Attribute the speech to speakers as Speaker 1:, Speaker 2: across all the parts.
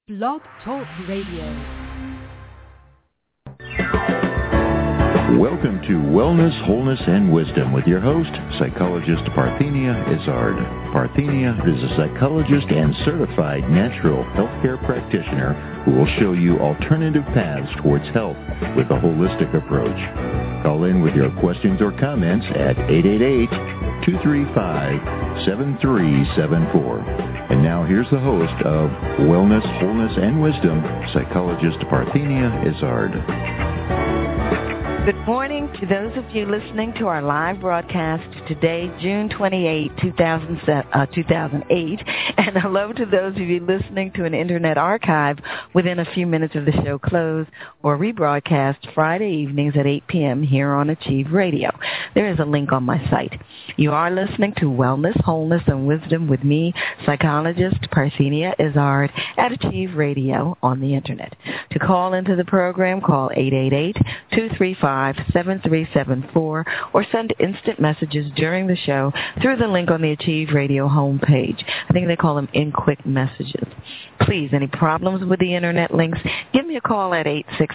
Speaker 1: Blog Talk Radio.
Speaker 2: Welcome to Wellness, Wholeness, and Wisdom with your host, psychologist Parthenia Izzard. Parthenia is a psychologist and certified natural healthcare practitioner who will show you alternative paths towards health with a holistic approach. Call in with your questions or comments at 888-235-7374. And now here's the host of Wellness, Wholeness, and Wisdom, psychologist Parthenia Izzard.
Speaker 3: Good morning to those of you listening to our live broadcast today, June 28, 2008, and hello to those of you listening to an internet archive within a few minutes of the show close or rebroadcast Friday evenings at 8 p.m. here on Achieve Radio. There is a link on my site. You are listening to Wellness, Wholeness, and Wisdom with me, psychologist Parthenia Izzard at Achieve Radio on the internet. To call into the program, call 888-235-7374 or send instant messages during the show through the link on the Achieve Radio homepage. I think they call them in-quick messages. Please, any problems with the internet links, give me a call at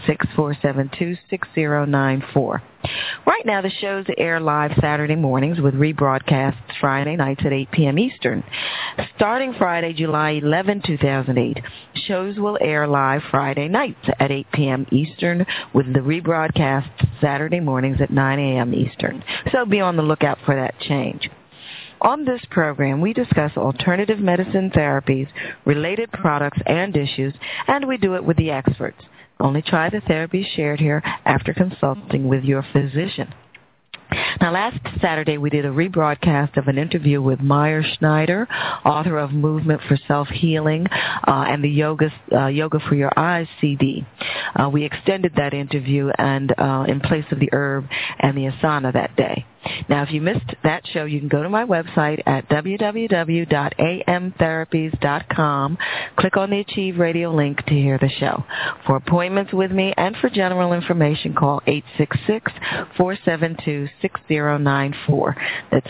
Speaker 3: 866-472-6094. Right now, the shows air live Saturday mornings with rebroadcasts Friday nights at 8 p.m. Eastern. Starting Friday, July 11, 2008, shows will air live Friday nights at 8 p.m. Eastern with the rebroadcasts Saturday mornings at 9 a.m. Eastern. So be on the lookout for that change. On this program, we discuss alternative medicine therapies, related products, and issues, and we do it with the experts. Only try the therapies shared here after consulting with your physician. Now, last Saturday, we did a rebroadcast of an interview with Meyer Schneider, author of Movement for Self-Healing and the Yoga for Your Eyes CD. We extended that interview and in place of the herb and the asana that day. Now, if you missed that show, you can go to my website at www.amtherapies.com. Click on the Achieve Radio link to hear the show. For appointments with me and for general information, call 866-472-6094. That's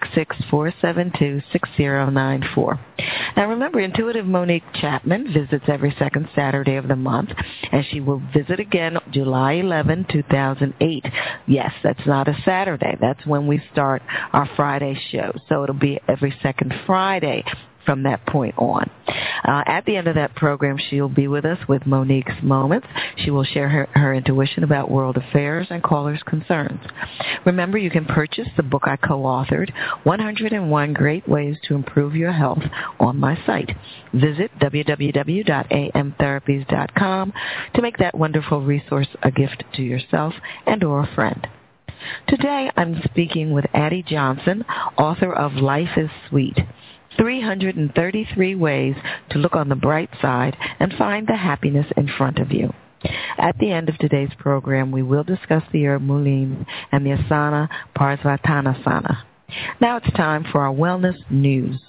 Speaker 3: 866-472-6094. Now, remember, Intuitive Monique Chapman visits every second Saturday of the month, and she will visit again July 11, 2008. Yes, that's not a Saturday. That's when we start our Friday show. So it'll be every second Friday from that point on. At the end of that program, she'll be with us with Monique's Moments. She will share her intuition about world affairs and callers' concerns. Remember, you can purchase the book I co-authored, 101 Great Ways to Improve Your Health, on my site. Visit www.amtherapies.com to make that wonderful resource a gift to yourself and or a friend. Today, I'm speaking with Addie Johnson, author of Life is Sweet, 333 Ways to Look on the Bright Side and Find the Happiness in Front of You. At the end of today's program, we will discuss the herb mullein and the asana Parsvatanasana. Now it's time for our wellness news.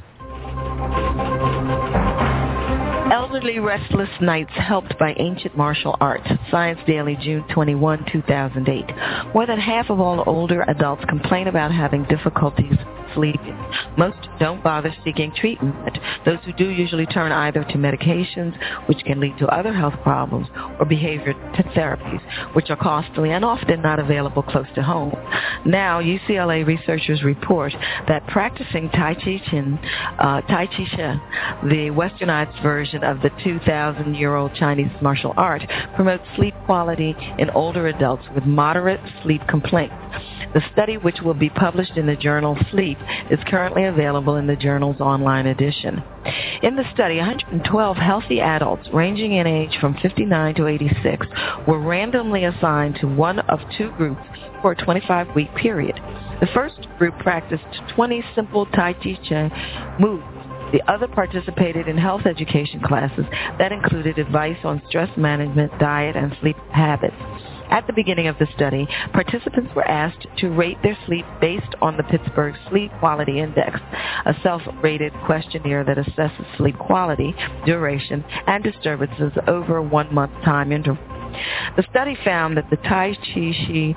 Speaker 3: Elderly Restless Nights Helped by Ancient Martial Arts. Science Daily, June 21, 2008. More than half of all older adults complain about having difficulties sleeping. Most don't bother seeking treatment. Those who do usually turn either to medications, which can lead to other health problems, or behavior therapies, which are costly and often not available close to home. Now, UCLA researchers report that practicing Tai Chi Chuan, the westernized version of the 2,000-year-old Chinese martial art, promotes sleep quality in older adults with moderate sleep complaints. The study, which will be published in the journal Sleep, is currently available in the journal's online edition. In the study, 112 healthy adults ranging in age from 59 to 86 were randomly assigned to one of two groups for a 25-week period. The first group practiced 20 simple Tai Chi Chuan moves. The other participated in health education classes that included advice on stress management, diet, and sleep habits. At the beginning of the study, participants were asked to rate their sleep based on the Pittsburgh Sleep Quality Index, a self-rated questionnaire that assesses sleep quality, duration, and disturbances over a 1-month time interval. The study found that the Tai Chi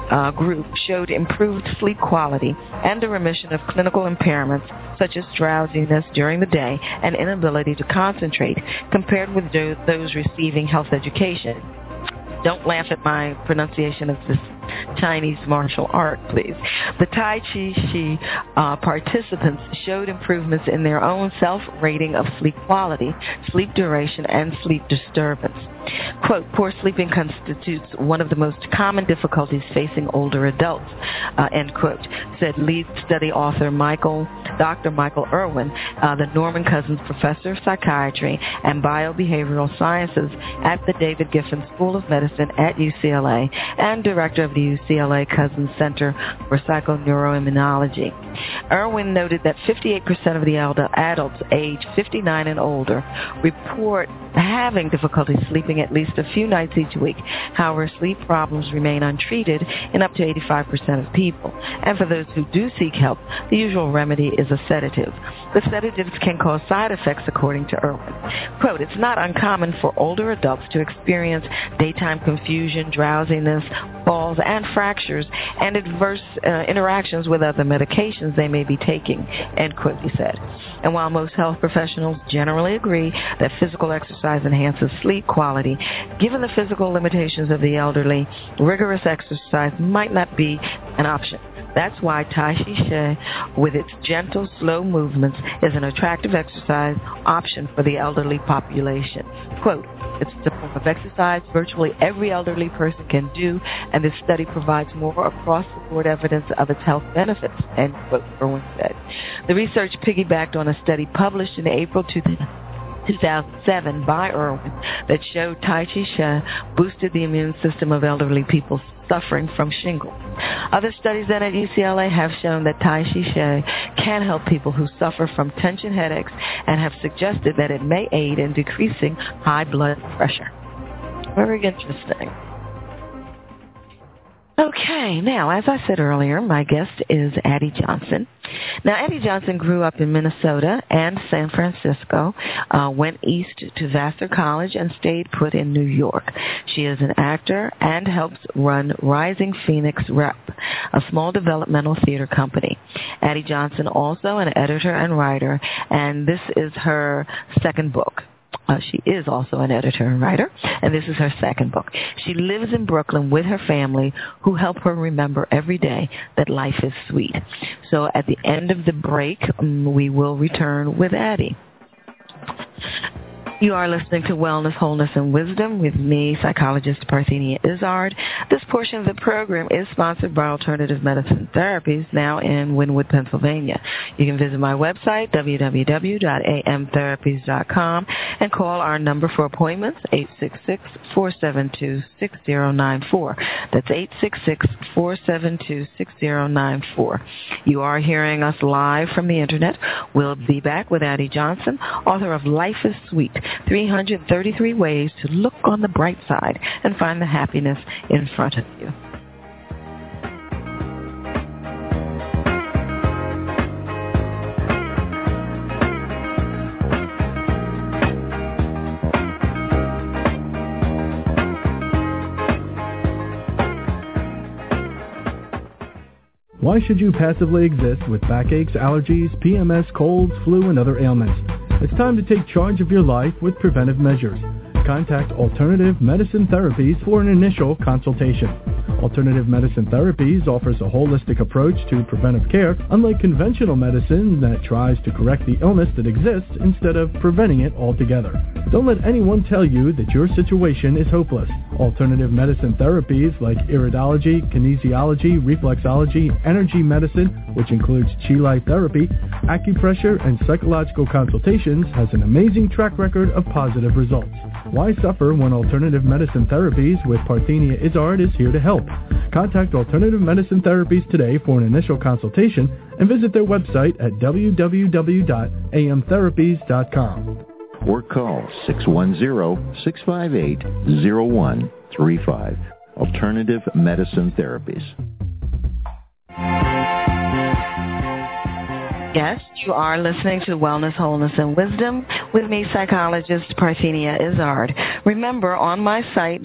Speaker 3: group showed improved sleep quality and a remission of clinical impairments such as drowsiness during the day and inability to concentrate compared with those receiving health education. Don't laugh at my pronunciation of this Chinese martial art, please. The Tai Chi participants showed improvements in their own self-rating of sleep quality, sleep duration, and sleep disturbance. Quote, poor sleeping constitutes one of the most common difficulties facing older adults, end quote, said lead study author Dr. Michael Irwin, the Norman Cousins Professor of Psychiatry and Biobehavioral Sciences at the David Giffen School of Medicine at UCLA and director of the UCLA Cousins Center for Psychoneuroimmunology. Irwin noted that 58% of the adults aged 59 and older report having difficulty sleeping at least a few nights each week. However, sleep problems remain untreated in up to 85% of people. And for those who do seek help, the usual remedy is a sedative. The sedatives can cause side effects, according to Irwin. Quote, it's not uncommon for older adults to experience daytime confusion, drowsiness, falls, and fractures, and adverse interactions with other medications they may be taking, end quote, he said. And while most health professionals generally agree that physical exercise enhances sleep quality, given the physical limitations of the elderly, rigorous exercise might not be an option. That's why Tai Chi Chuan, with its gentle, slow movements, is an attractive exercise option for the elderly population. Quote, it's a form of exercise virtually every elderly person can do, and this study provides more across-the-board evidence of its health benefits, end quote, Irwin said. The research piggybacked on a study published in April 2007 by Irwin that showed Tai Chi Chuan boosted the immune system of elderly people suffering from shingles. Other studies done at UCLA have shown that Tai Chi Chuan can help people who suffer from tension headaches and have suggested that it may aid in decreasing high blood pressure. Very interesting. Okay, now, as I said earlier, my guest is Addie Johnson. Now, Addie Johnson grew up in Minnesota and San Francisco, went east to Vassar College, and stayed put in New York. She is an actor and helps run Rising Phoenix Rep, a small developmental theater company. Addie Johnson, also an editor and writer, and this is her second book. She is also an editor and writer, and this is her second book. She lives in Brooklyn with her family, who help her remember every day that life is sweet. So at the end of the break, we will return with Addie. You are listening to Wellness, Wholeness, and Wisdom with me, psychologist Parthenia Izzard. This portion of the program is sponsored by Alternative Medicine Therapies, now in Wynwood, Pennsylvania. You can visit my website, www.amtherapies.com, and call our number for appointments, 866-472-6094. That's 866-472-6094. You are hearing us live from the Internet. We'll be back with Addie Johnson, author of Life is Sweet, 333 Ways to Look on the Bright Side and Find the Happiness in Front of You.
Speaker 4: Why should you passively exist with backaches, allergies, PMS, colds, flu, and other ailments? It's time to take charge of your life with preventive measures. Contact Alternative Medicine Therapies for an initial consultation. Alternative Medicine Therapies offers a holistic approach to preventive care, unlike conventional medicine that tries to correct the illness that exists instead of preventing it altogether. Don't let anyone tell you that your situation is hopeless. Alternative medicine therapies like iridology, kinesiology, reflexology, energy medicine, which includes Chi Light therapy, acupressure, and psychological consultations, has an amazing track record of positive results. Why suffer when Alternative Medicine Therapies with Parthenia Izzard is here to help? Contact Alternative Medicine Therapies today for an initial consultation and visit their website at www.amtherapies.com.
Speaker 2: Or call 610-658-0135. Alternative Medicine Therapies.
Speaker 3: Yes, you are listening to Wellness, Wholeness, and Wisdom with me, psychologist Parthenia Izzard. Remember, on my site,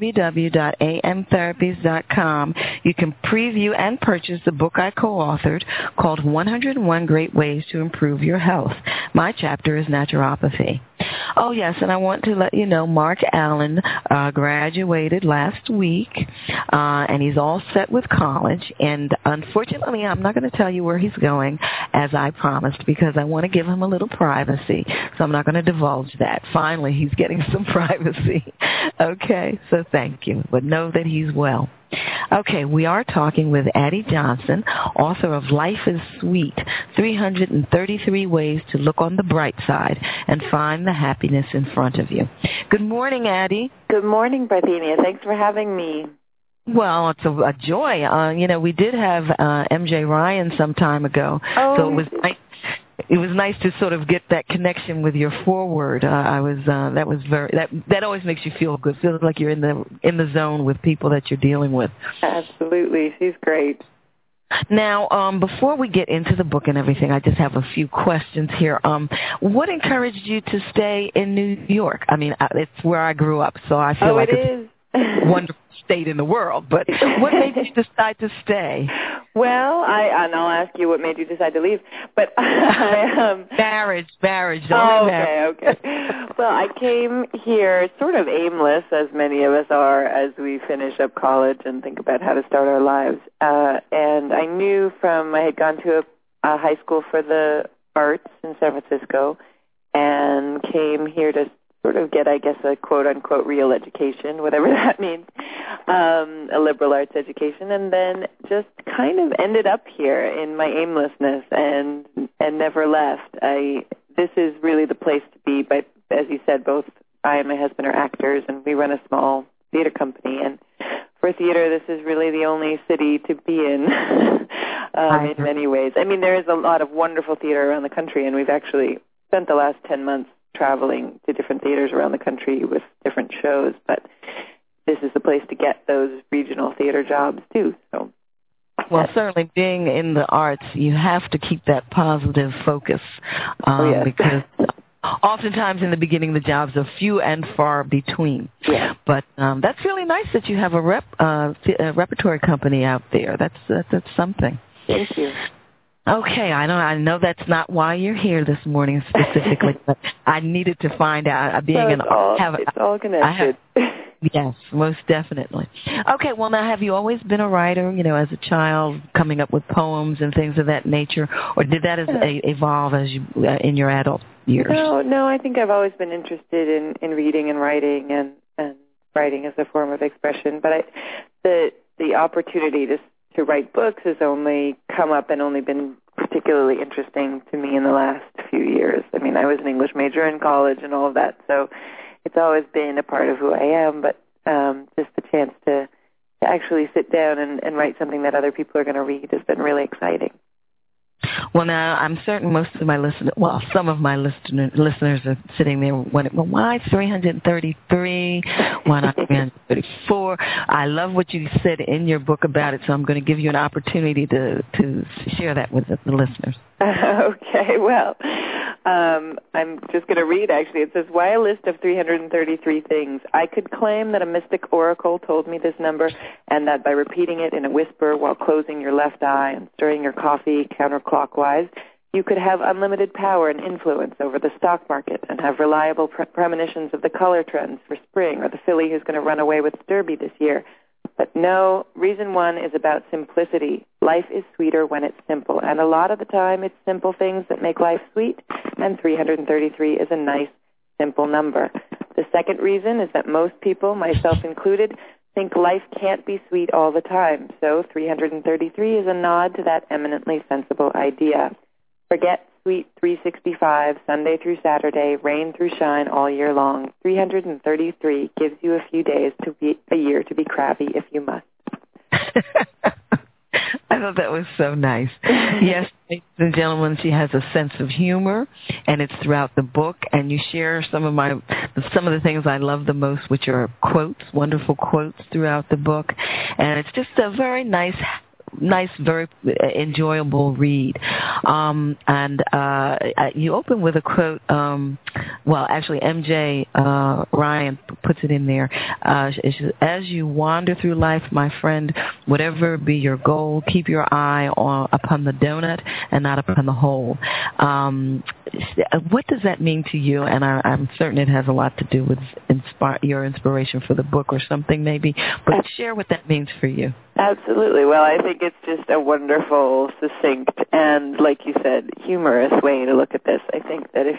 Speaker 3: www.amtherapies.com, you can preview and purchase the book I co-authored called 101 Great Ways to Improve Your Health. My chapter is naturopathy. Oh, yes, and I want to let you know Mark Allen graduated last week, and he's all set with college. And unfortunately, I'm not going to tell you where he's going, as I promised, because I want to give him a little privacy. So I'm not going to divulge that. Finally, he's getting some privacy. Okay, so thank you. But know that he's well. Okay, we are talking with Addie Johnson, author of Life is Sweet, 333 Ways to Look on the Bright Side and Find the Happiness in Front of You. Good morning, Addie.
Speaker 5: Good morning, Parthenia. Thanks for having me.
Speaker 3: Well, it's a joy. We did have MJ Ryan some time ago, so it was nice. It was nice to sort of get that connection with your foreword. That always makes you feel good. Feels like you're in the zone with people that you're dealing with.
Speaker 5: Absolutely, she's great.
Speaker 3: Now, before we get into the book and everything, I just have a few questions here. What encouraged you to stay in New York? I mean, it's where I grew up, so I feel like it's a wonderful state in the world. But what made you decide to stay?
Speaker 5: Well, and I'll ask you what made you decide to leave. But
Speaker 3: marriage.
Speaker 5: Okay. Well, I came here sort of aimless, as many of us are, as we finish up college and think about how to start our lives. And I knew I had gone to a high school for the arts in San Francisco, and came here to sort of get, I guess, a quote-unquote real education, whatever that means, a liberal arts education, and then just kind of ended up here in my aimlessness and never left. This is really the place to be, but as you said, both I and my husband are actors, and we run a small theater company, and for theater, this is really the only city to be in many ways. I mean, there is a lot of wonderful theater around the country, and we've actually spent the last 10 months traveling to different theaters around the country with different shows, but this is the place to get those regional theater jobs too. So,
Speaker 3: well, certainly being in the arts, you have to keep that positive focus because oftentimes in the beginning the jobs are few and far between.
Speaker 5: Yeah.
Speaker 3: But that's really nice that you have a repertory company out there. That's something.
Speaker 5: Thank you.
Speaker 3: Okay, I know that's not why you're here this morning specifically, but I needed to find out.
Speaker 5: It's all connected.
Speaker 3: Yes, most definitely. Okay, well, now, have you always been a writer, as a child, coming up with poems and things of that nature, or did that evolve as you in your adult years?
Speaker 5: No, I think I've always been interested in reading and writing, and writing as a form of expression, but the opportunity to write books has only come up and only been particularly interesting to me in the last few years. I mean, I was an English major in college and all of that, so it's always been a part of who I am, but just the chance to actually sit down and write something that other people are going to read has been really exciting.
Speaker 3: Well, now, I'm certain some of my listeners are sitting there wondering, well, why 333? Why not 334? I love what you said in your book about it, so I'm going to give you an opportunity to share that with the listeners.
Speaker 5: Okay, well, I'm just going to read, actually. It says, why a list of 333 things? I could claim that a mystic oracle told me this number, and that by repeating it in a whisper while closing your left eye and stirring your coffee counterclockwise, you could have unlimited power and influence over the stock market and have reliable premonitions of the color trends for spring or the filly who's going to run away with Derby this year. But no, reason one is about simplicity. Life is sweeter when it's simple, and a lot of the time it's simple things that make life sweet, and 333 is a nice, simple number. The second reason is that most people, myself included, think life can't be sweet all the time, so 333 is a nod to that eminently sensible idea. Forget sweet 365, Sunday through Saturday, rain through shine all year long. 333 gives you a few days to be a year to be crabby if you must.
Speaker 3: I thought that was so nice. Yes, ladies and gentlemen, she has a sense of humor, and it's throughout the book. And you share some of the things I love the most, which are quotes, wonderful quotes throughout the book. And it's just a very nice, nice, very enjoyable read. And you open with a quote. Well, actually, MJ Ryan puts it in there. It says, "As you wander through life, my friend, whatever be your goal, keep your eye upon the donut and not upon the hole." What does that mean to you? And I'm certain it has a lot to do with your inspiration for the book or something maybe. But share what that means for you.
Speaker 5: Absolutely. Well, I think it's just a wonderful, succinct, and, like you said, humorous way to look at this. I think that if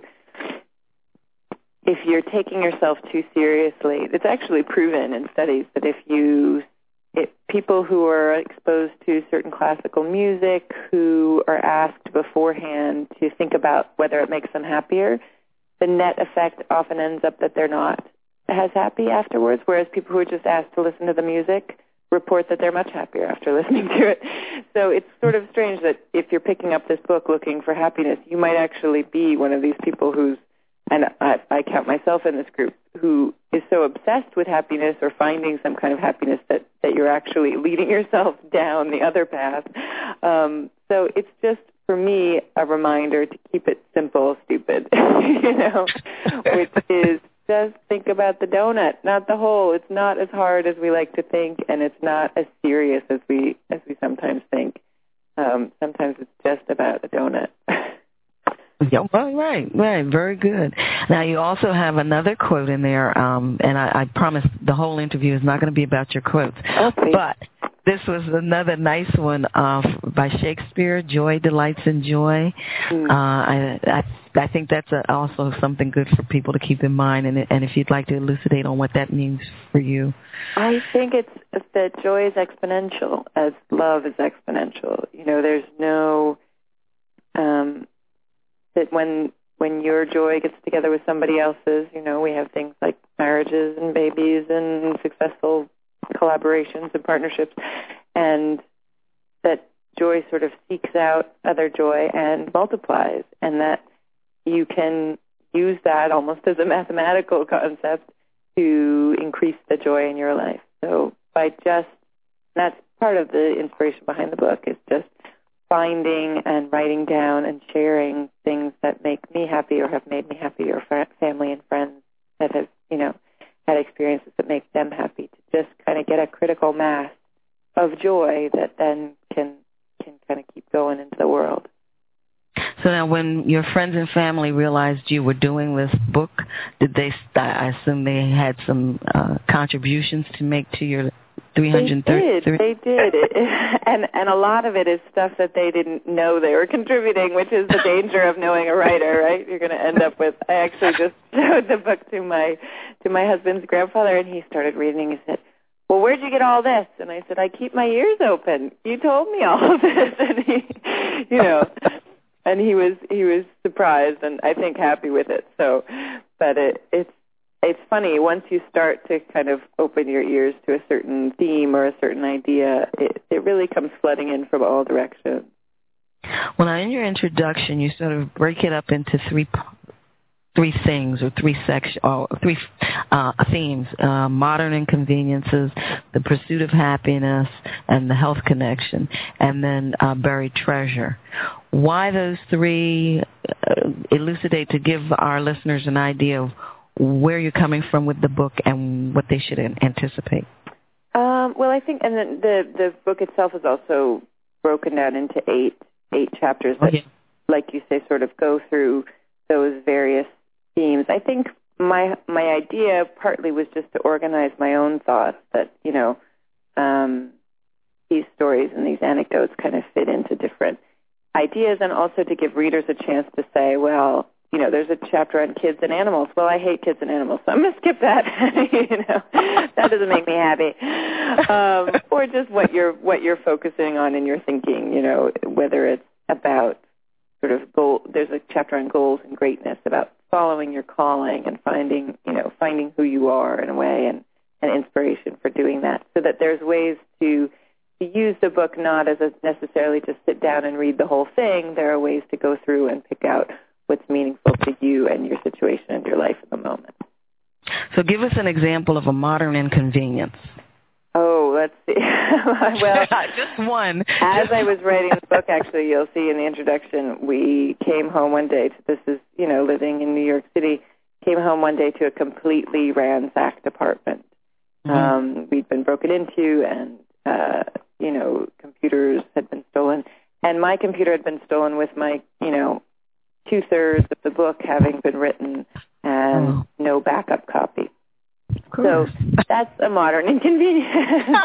Speaker 5: you're taking yourself too seriously, it's actually proven in studies that if people who are exposed to certain classical music, who are asked beforehand to think about whether it makes them happier, the net effect often ends up that they're not as happy afterwards, whereas people who are just asked to listen to the music report that they're much happier after listening to it. So it's sort of strange that if you're picking up this book looking for happiness, you might actually be one of these people who's, and I count myself in this group, who is so obsessed with happiness or finding some kind of happiness that you're actually leading yourself down the other path. So it's just, for me, a reminder to keep it simple, stupid, which is just think about the donut, not the hole. It's not as hard as we like to think, and it's not as serious as we sometimes think. Sometimes it's just about a donut.
Speaker 3: Yeah, right. Very good. Now, you also have another quote in there, and I promise the whole interview is not going to be about your quotes.
Speaker 5: Okay.
Speaker 3: But this was another nice one by Shakespeare, Joy Delights in Joy. I think that's also something good for people to keep in mind, and if you'd like to elucidate on what that means for you.
Speaker 5: I think it's that joy is exponential as love is exponential. There's no... that when your joy gets together with somebody else's, we have things like marriages and babies and successful collaborations and partnerships, and that joy sort of seeks out other joy and multiplies, and that you can use that almost as a mathematical concept to increase the joy in your life. So that's part of the inspiration behind the book, is just finding and writing down and sharing things that make me happy or have made me happy, or family and friends that have, had experiences that make them happy, to just kind of get a critical mass of joy that then can kind of keep going into the world.
Speaker 3: So now when your friends and family realized you were doing this book, did they, I assume they had some contributions to make to your 330?
Speaker 5: They did. And a lot of it is stuff that they didn't know they were contributing, which is the danger of knowing a writer, right? You're going to end up with, I actually just showed the book to my husband's grandfather, and he started reading. He said, "Well, where'd you get all this?" And I said, "I keep my ears open. You told me all of this." And he, and he was surprised and I think happy with it. So, but it's funny, once you start to kind of open your ears to a certain theme or a certain idea, it really comes flooding in from all directions.
Speaker 3: Well, now in your introduction, you sort of break it up into three things, or three themes: modern inconveniences, the pursuit of happiness, and the health connection, and then buried treasure. Why those three? Elucidate, to give our listeners an idea of where you're coming from with the book and what they should anticipate.
Speaker 5: Well, I think, and then the book itself is also broken down into eight chapters that, like you say, sort of go through those various themes. I think my idea partly was just to organize my own thoughts, that, these stories and these anecdotes kind of fit into different ideas, and also to give readers a chance to say, well, there's a chapter on kids and animals. Well, I hate kids and animals, so I'm going to skip that. That doesn't make me happy. Or just what you're focusing on in your thinking, whether it's about sort of goal. There's a chapter on goals and greatness, about following your calling and finding who you are in a way, and inspiration for doing that, so that there's ways to use the book not as necessarily just sit down and read the whole thing. There are ways to go through and pick out what's meaningful to you and your situation and your life at the moment.
Speaker 3: So give us an example of a modern inconvenience.
Speaker 5: Oh, let's see. Well,
Speaker 3: just one.
Speaker 5: As I was writing the book, actually, you'll see in the introduction, we came home one day this is, living in New York City, came home one day to a completely ransacked apartment. Mm-hmm. We'd been broken into and, computers had been stolen. And my computer had been stolen with my, 2/3 of the book having been written and no backup copy. So that's a modern inconvenience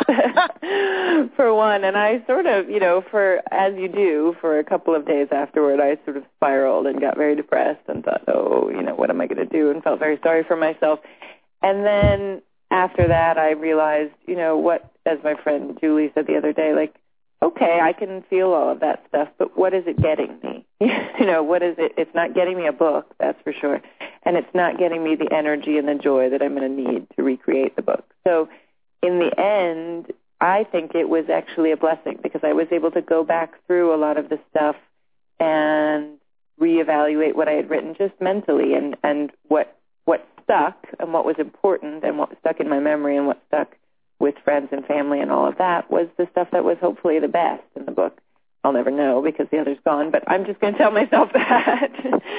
Speaker 5: for one. And I sort of, as you do, for a couple of days afterward, I sort of spiraled and got very depressed and thought, what am I going to do? And felt very sorry for myself. And then after that, I realized, what, as my friend Julie said the other day, okay, I can feel all of that stuff, but what is it getting me? What is it? It's not getting me a book, that's for sure. And it's not getting me the energy and the joy that I'm going to need to recreate the book. So in the end, I think it was actually a blessing because I was able to go back through a lot of the stuff and reevaluate what I had written just mentally and what stuck and what was important and what stuck in my memory and what stuck with friends and family and all of that was the stuff that was hopefully the best in the book. I'll never know because the other's gone, but I'm just going to tell myself that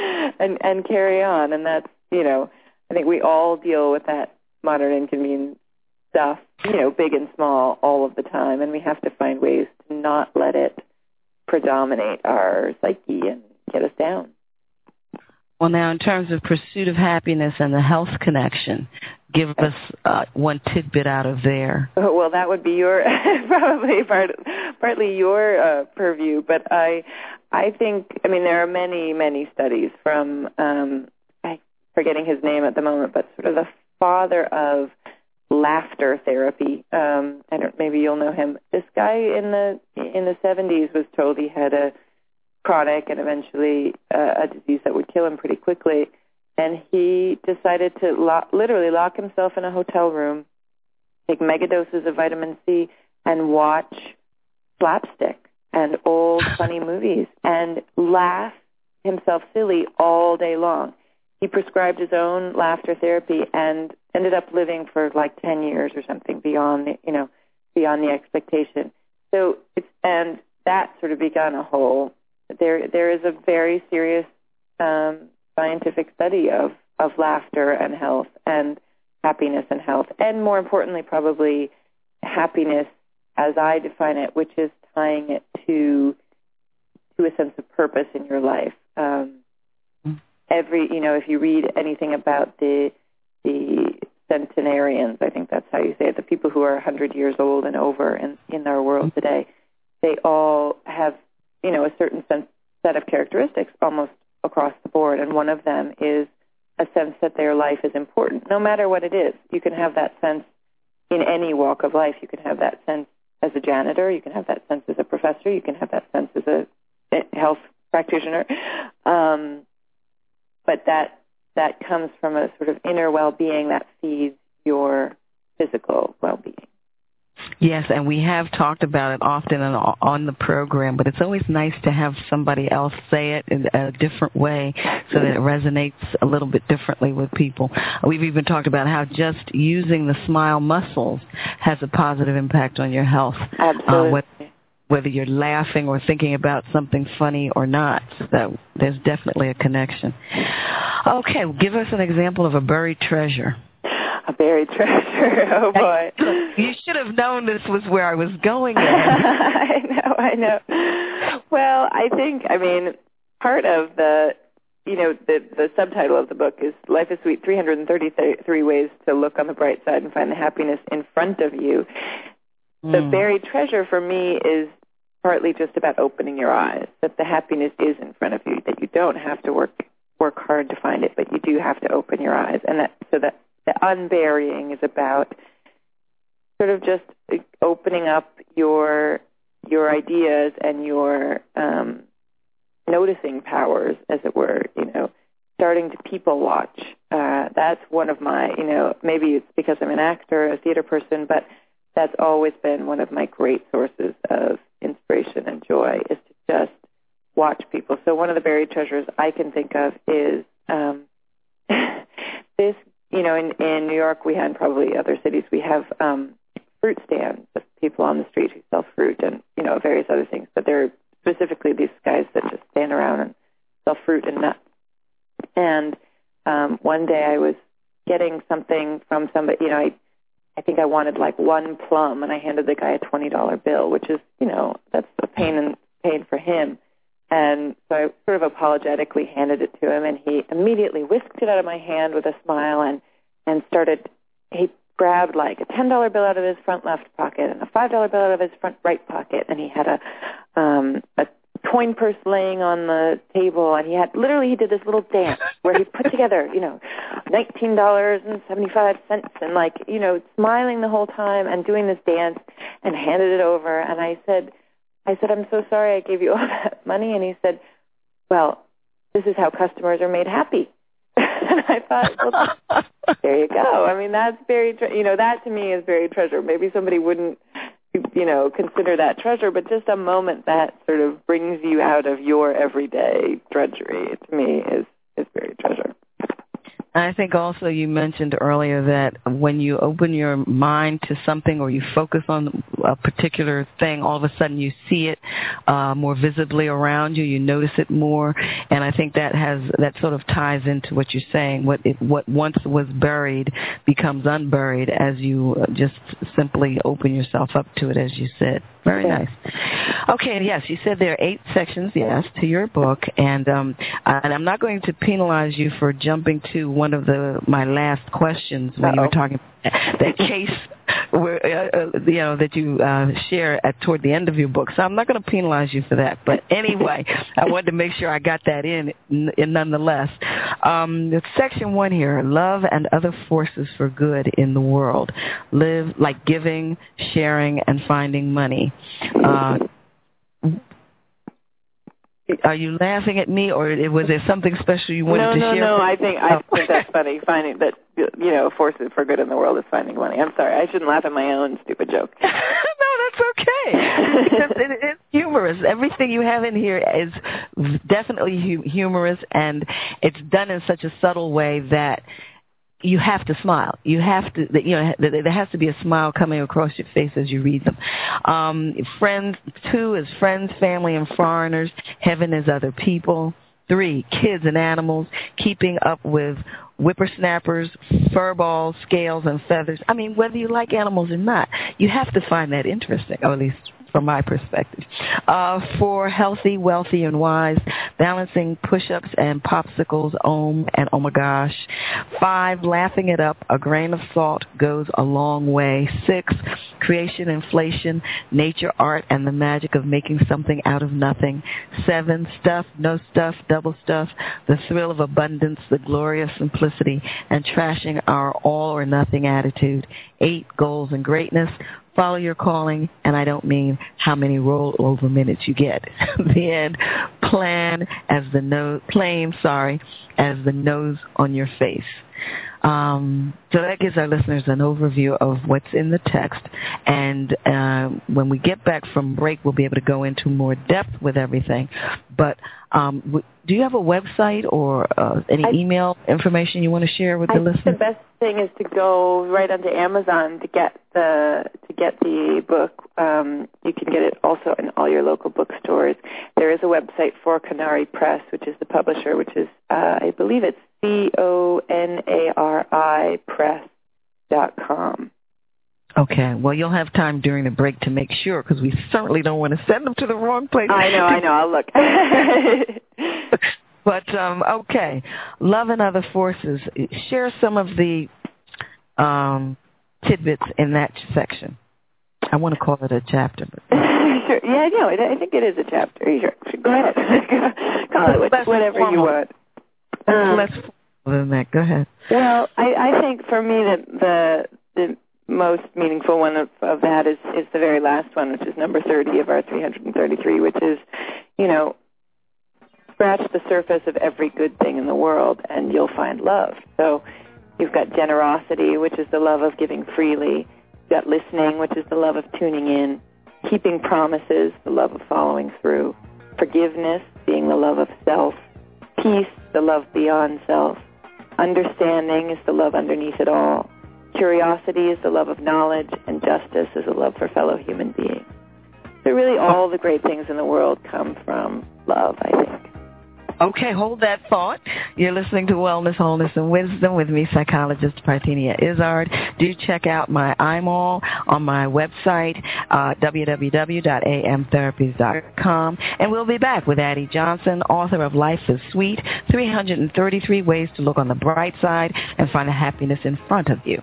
Speaker 5: and carry on. And that's, I think we all deal with that modern inconvenience stuff, big and small all of the time. And we have to find ways to not let it predominate our psyche and get us down.
Speaker 3: Well, now, in terms of pursuit of happiness and the health connection, give us one tidbit out of there.
Speaker 5: Well, that would be your probably partly your purview, but I think there are many, many studies from I'm forgetting his name at the moment, but sort of the father of laughter therapy. Maybe you'll know him. This guy in the 70s was told he had a chronic and eventually a disease that would kill him pretty quickly. And he decided to literally lock himself in a hotel room, take megadoses of vitamin C, and watch slapstick and old funny movies and laugh himself silly all day long. He prescribed his own laughter therapy and ended up living for 10 years or something beyond the expectation. So and that sort of began a whole. There is a very serious scientific study of laughter and health and happiness and health, and more importantly, probably happiness as I define it, which is tying it to a sense of purpose in your life. If you read anything about the centenarians, I think that's how you say it, the people who are 100 years old and over in our world today, they all have a certain set of characteristics almost across the board, and one of them is a sense that their life is important, no matter what it is. You can have that sense in any walk of life. You can have that sense as a janitor. You can have that sense as a professor. You can have that sense as a health practitioner. But that comes from a sort of inner well-being that feeds your physical well-being.
Speaker 3: Yes, and we have talked about it often on the program, but it's always nice to have somebody else say it in a different way so that it resonates a little bit differently with people. We've even talked about how just using the smile muscles has a positive impact on your health.
Speaker 5: Absolutely.
Speaker 3: Whether you're laughing or thinking about something funny or not, so there's definitely a connection. Okay, give us an example of a buried treasure.
Speaker 5: A buried treasure. Oh, boy.
Speaker 3: You should have known this was where I was going.
Speaker 5: I know. Well, I think, part of the subtitle of the book is Life is Sweet, 333 Ways to Look on the Bright Side and Find the Happiness in Front of You. The buried treasure for me is partly just about opening your eyes, that the happiness is in front of you, that you don't have to work hard to find it, but you do have to open your eyes. And that the unburying is about sort of just opening up your ideas and your noticing powers, as it were, starting to people watch. That's one of my, maybe it's because I'm an actor, a theater person, but that's always been one of my great sources of inspiration and joy, is to just watch people. So one of the buried treasures I can think of is this, in New York we have, and probably other cities, we have fruit stands, people on the street who sell fruit and, various other things. But they're specifically these guys that just stand around and sell fruit and nuts. And one day I was getting something from somebody, I think I wanted like one plum, and I handed the guy a $20 bill, which is, that's a pain for him. And so I sort of apologetically handed it to him, and he immediately whisked it out of my hand with a smile and he grabbed like a $10 bill out of his front left pocket and a $5 bill out of his front right pocket, and he had a coin purse laying on the table, and he did this little dance where he put together, $19.75 and smiling the whole time and doing this dance and handed it over. And I said, I'm so sorry I gave you all that money. And he said, well, this is how customers are made happy. And I thought, well, there you go. I mean, that's very, that to me is very treasure. Maybe somebody wouldn't, consider that treasure, but just a moment that sort of brings you out of your everyday drudgery, to me, is very treasure.
Speaker 3: I think also you mentioned earlier that when you open your mind to something or you focus on a particular thing, all of a sudden you see it more visibly around you, you notice it more, and I think that sort of ties into what you're saying. What once was buried becomes unburied as you just simply open yourself up to it, as you said. Very nice. Okay, and yes, you said there are 8 sections, yes, to your book, and I'm not going to penalize you for jumping to one of my last questions when you were talking about that case where that you share toward the end of your book. So I'm not going to penalize you for that. But anyway, I wanted to make sure I got that in nonetheless. Section 1 here: love and other forces for good in the world. Live like giving, sharing, and finding money. Are you laughing at me, or was there something special you wanted to share?
Speaker 5: No. I think that's funny. Finding that, forces for good in the world is finding money. I'm sorry. I shouldn't laugh at my own stupid joke.
Speaker 3: No, that's okay. It's humorous. Everything you have in here is definitely humorous, and it's done in such a subtle way that you have to smile. You have to, there has to be a smile coming across your face as you read them. Friends, 2 is friends, family, and foreigners. Heaven is other people. 3, kids and animals. Keeping up with whippersnappers, furballs, scales, and feathers. I mean, whether you like animals or not, you have to find that interesting, or at least from my perspective. 4, healthy, wealthy, and wise, balancing push-ups and popsicles, and oh my gosh. 5, laughing it up, a grain of salt goes a long way. 6, creation, inflation, nature, art, and the magic of making something out of nothing. 7, stuff, no stuff, double stuff, the thrill of abundance, the glory of simplicity, and trashing our all or nothing attitude. 8, goals and greatness. Follow your calling, and I don't mean how many rollover minutes you get. The end. Plain as the nose on your face. So that gives our listeners an overview of what's in the text, and when we get back from break, we'll be able to go into more depth with everything. But do you have a website or any email information you want to share with the listeners?
Speaker 5: The best thing is to go right onto Amazon to get the book. You can get it also in all your local bookstores. There is a website for Conari Press, which is the publisher, which is I believe it's CONARI Press.com.
Speaker 3: Okay. Well, you'll have time during the break to make sure, because we certainly don't want to send them to the wrong place.
Speaker 5: I know. I'll look.
Speaker 3: But, okay. Love and other forces. Share some of the tidbits in that section. I want to call it a chapter. But
Speaker 5: sure. Yeah, no, I think it is a chapter. Sure. Go ahead. Call it whatever you want.
Speaker 3: Let's than that. Go ahead.
Speaker 5: Well, I think for me that the most meaningful one of that is the very last one, which is number 30 of our 333, which is, scratch the surface of every good thing in the world and you'll find love. So you've got generosity, which is the love of giving freely. You've got listening, which is the love of tuning in. Keeping promises, the love of following through. Forgiveness, being the love of self. Peace, the love beyond self. Understanding is the love underneath it all. Curiosity is the love of knowledge, and justice is a love for fellow human beings. So really all the great things in the world come from love, I think.
Speaker 3: Okay, hold that thought. You're listening to Wellness, Wholeness, and Wisdom with me, psychologist Parthenia Izzard. Do check out my iMall on my website, www.amtherapies.com. And we'll be back with Addie Johnson, author of Life is Sweet, 333 Ways to Look on the Bright Side and Find the Happiness in Front of You.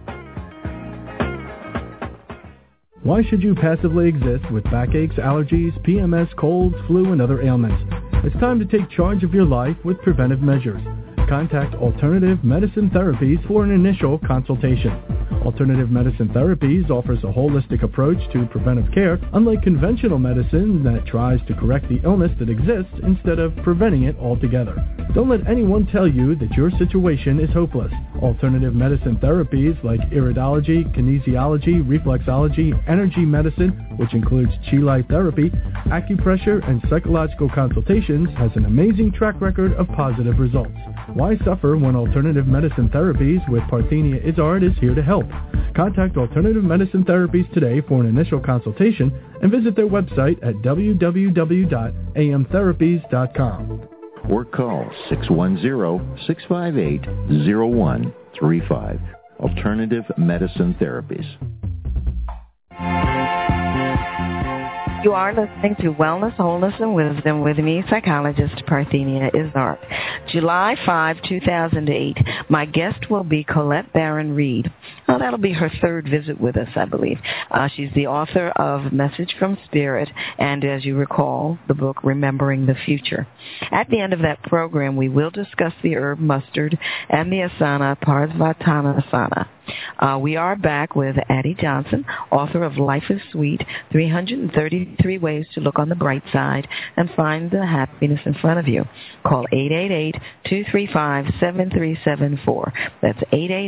Speaker 4: Why should you passively exist with backaches, allergies, PMS, colds, flu, and other ailments? It's time to take charge of your life with preventive measures. Contact Alternative Medicine Therapies for an initial consultation. Alternative Medicine Therapies offers a holistic approach to preventive care, unlike conventional medicine that tries to correct the illness that exists instead of preventing it altogether. Don't let anyone tell you that your situation is hopeless. Alternative medicine therapies like iridology, kinesiology, reflexology, energy medicine, which includes Chi Light therapy, acupressure, and psychological consultations, has an amazing track record of positive results. Why suffer when Alternative Medicine Therapies with Parthenia Izzard is here to help? Contact Alternative Medicine Therapies today for an initial consultation and visit their website at www.amtherapies.com.
Speaker 2: Or call 610-658-0135. Alternative Medicine Therapies.
Speaker 3: You are listening to Wellness, Wholeness, and Wisdom with me, psychologist Parthenia Izzard. July 5, 2008, my guest will be Colette Baron Reid. Well, that'll be her third visit with us, I believe. She's the author of Message from Spirit and, as you recall, the book Remembering the Future. At the end of that program, we will discuss the herb mustard and the asana Parsvatanasana. We are back with Addie Johnson, author of Life is Sweet, 333 Ways to Look on the Bright Side and Find the Happiness in Front of You. Call 888-235-7374. That's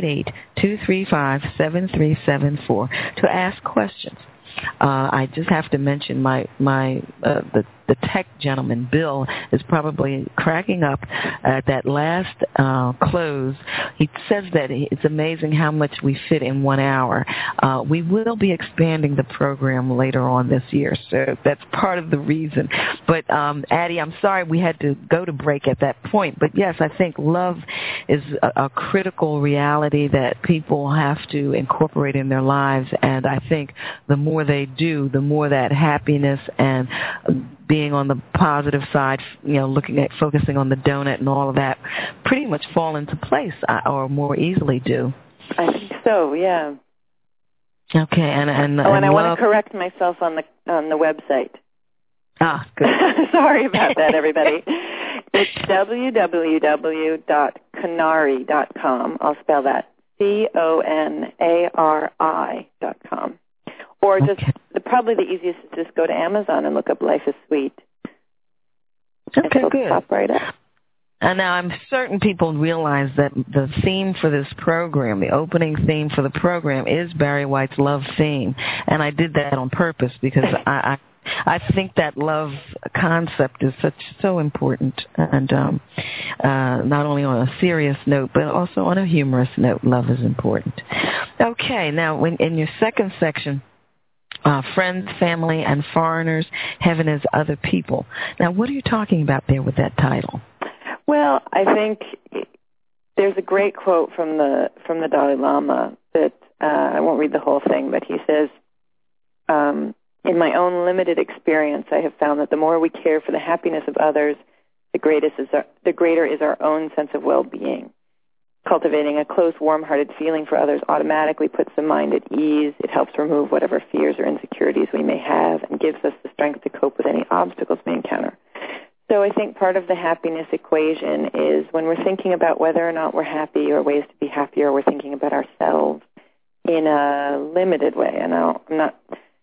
Speaker 3: 888-235-7374 to ask questions. I just have to mention the tech gentleman, Bill, is probably cracking up at that last close. He says that it's amazing how much we fit in 1 hour. We will be expanding the program later on this year, so that's part of the reason. But, Addie, I'm sorry we had to go to break at that point. But, yes, I think love is a critical reality that people have to incorporate in their lives, and I think the more they do, the more that happiness and being on the positive side, focusing on the donut and all of that, pretty much fall into place or more easily do.
Speaker 5: I think so, yeah.
Speaker 3: Okay, and
Speaker 5: I want to correct myself on the website.
Speaker 3: Ah, good.
Speaker 5: Sorry about that, everybody. It's www.conari.com. I'll spell that, CONARI.com. Or just, probably the easiest is just go to Amazon and look up Life is Sweet.
Speaker 3: Okay, good.
Speaker 5: Pop right up.
Speaker 3: And now I'm certain people realize that the theme for this program, the opening theme for the program, is Barry White's love theme. And I did that on purpose because I think that love concept is so important, and not only on a serious note, but also on a humorous note, love is important. Okay, now in your second section, friends, family, and foreigners, heaven is other people. Now, what are you talking about there with that title?
Speaker 5: Well, I think there's a great quote from the Dalai Lama that I won't read the whole thing, but he says, in my own limited experience, I have found that the more we care for the happiness of others, the greater is our own sense of well-being. Cultivating a close, warm-hearted feeling for others automatically puts the mind at ease. It helps remove whatever fears or insecurities we may have and gives us the strength to cope with any obstacles we encounter. So I think part of the happiness equation is when we're thinking about whether or not we're happy or ways to be happier, we're thinking about ourselves in a limited way. And I'm not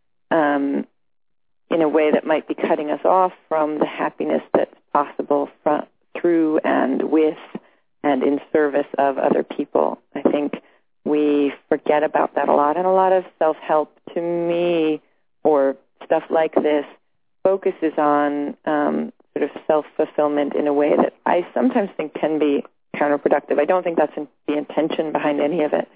Speaker 5: in a way that might be cutting us off from the happiness that's possible through and with and in service of other people. I think we forget about that a lot, and a lot of self-help, to me, or stuff like this, focuses on sort of self-fulfillment in a way that I sometimes think can be counterproductive. I don't think that's the intention behind any of it,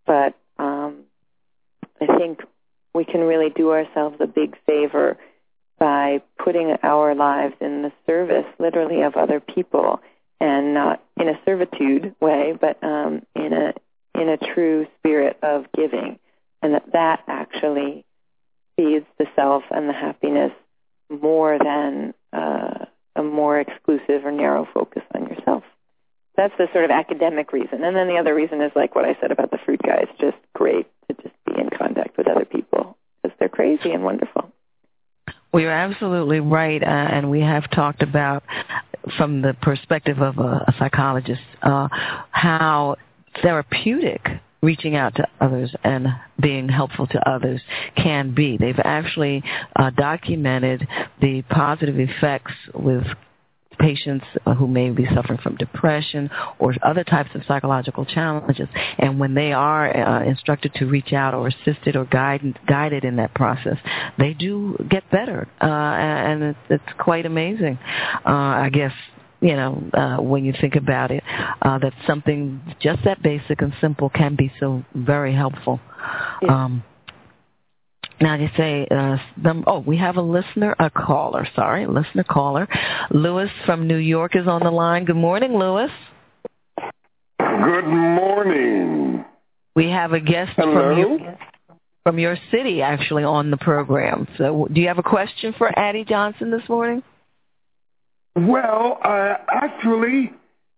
Speaker 5: but I think we can really do ourselves a big favor by putting our lives in the service, literally, of other people, and not in a servitude way, but in a true spirit of giving, and that actually feeds the self and the happiness more than a more exclusive or narrow focus on yourself. That's the sort of academic reason. And then the other reason is like what I said about the fruit guy. It's just great to just be in contact with other people because they're crazy and wonderful.
Speaker 3: Well, you're absolutely right, and we have talked about, from the perspective of a psychologist, how therapeutic reaching out to others and being helpful to others can be. They've actually documented the positive effects with patients who may be suffering from depression or other types of psychological challenges. And when they are instructed to reach out or assisted or guided in that process, they do get better. And it's quite amazing, I guess. When you think about it, that something just that basic and simple can be so very helpful.
Speaker 5: Yeah.
Speaker 3: Now you say, we have a caller. Lewis from New York is on the line. Good morning, Lewis.
Speaker 6: Good morning.
Speaker 3: We have a guest from your city, actually, on the program. So do you have a question for Addie Johnson this morning?
Speaker 6: Well, actually,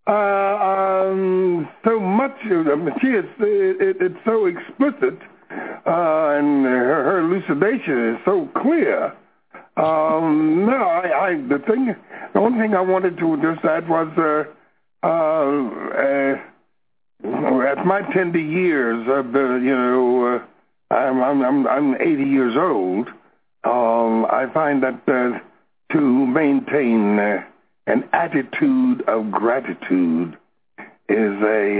Speaker 6: so much of it's so explicit, and her elucidation is so clear. The only thing I wanted to just add was, at my tender years, I'm 80 years old. I find that to maintain an attitude of gratitude is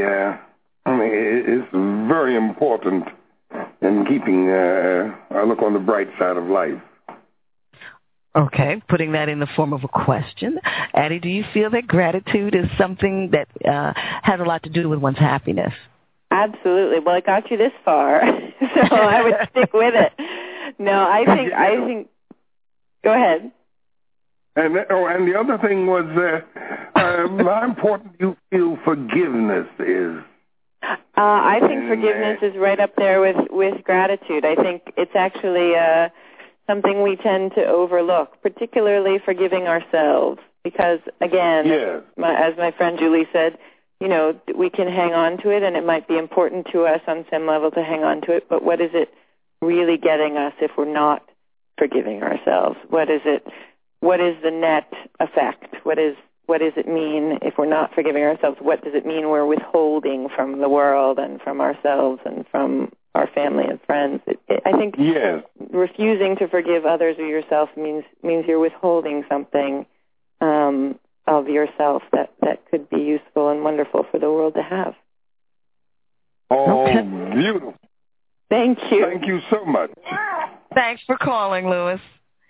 Speaker 6: is very important in keeping a look on the bright side of life.
Speaker 3: Okay, putting that in the form of a question. Addie, do you feel that gratitude is something that has a lot to do with one's happiness?
Speaker 5: Absolutely. Well, it got you this far, so I would stick with it. No, I think. Go ahead.
Speaker 6: And the other thing was how important you feel forgiveness is.
Speaker 5: I think forgiveness is right up there with gratitude. I think it's actually something we tend to overlook, particularly forgiving ourselves, because, again,
Speaker 6: yes.
Speaker 5: As my friend Julie said, we can hang on to it, and it might be important to us on some level to hang on to it, but what is it really getting us if we're not forgiving ourselves? What is the net effect? What does it mean if we're not forgiving ourselves? What does it mean we're withholding from the world and from ourselves and from our family and friends? I think
Speaker 6: yes.
Speaker 5: Refusing to forgive others or yourself means you're withholding something of yourself that could be useful and wonderful for the world to have.
Speaker 6: Oh,
Speaker 3: okay.
Speaker 6: Beautiful.
Speaker 5: Thank you.
Speaker 6: Thank you so much.
Speaker 3: Thanks for calling, Lewis.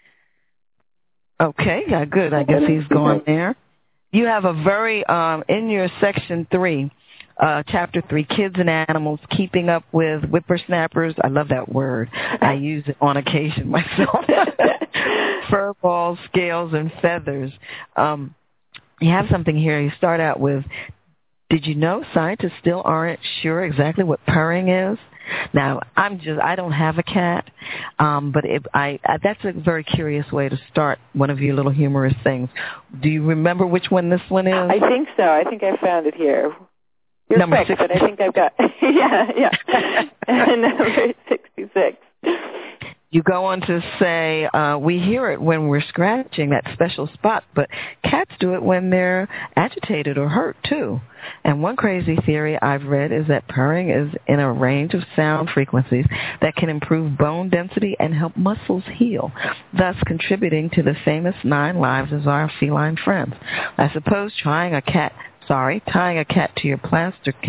Speaker 3: Okay, good. I guess he's gone there. You have a very, in your section 3, chapter 3, Kids and Animals, Keeping Up with Whippersnappers. I love that word. I use it on occasion myself. Fur balls, scales, and feathers. You have something here. You start out with, did you know scientists still aren't sure exactly what purring is? Now, I don't have a cat, but that's a very curious way to start one of your little humorous things. Do you remember which one this one is?
Speaker 5: I think so. I think I found it here. You're
Speaker 3: number
Speaker 5: quick,
Speaker 3: 60.
Speaker 5: but I think I've got, yeah. Number 66.
Speaker 3: You go on to say, we hear it when we're scratching that special spot, but cats do it when they're agitated or hurt, too. And one crazy theory I've read is that purring is in a range of sound frequencies that can improve bone density and help muscles heal, thus contributing to the famous 9 lives of our feline friends. I suppose tying a cat to your plaster cast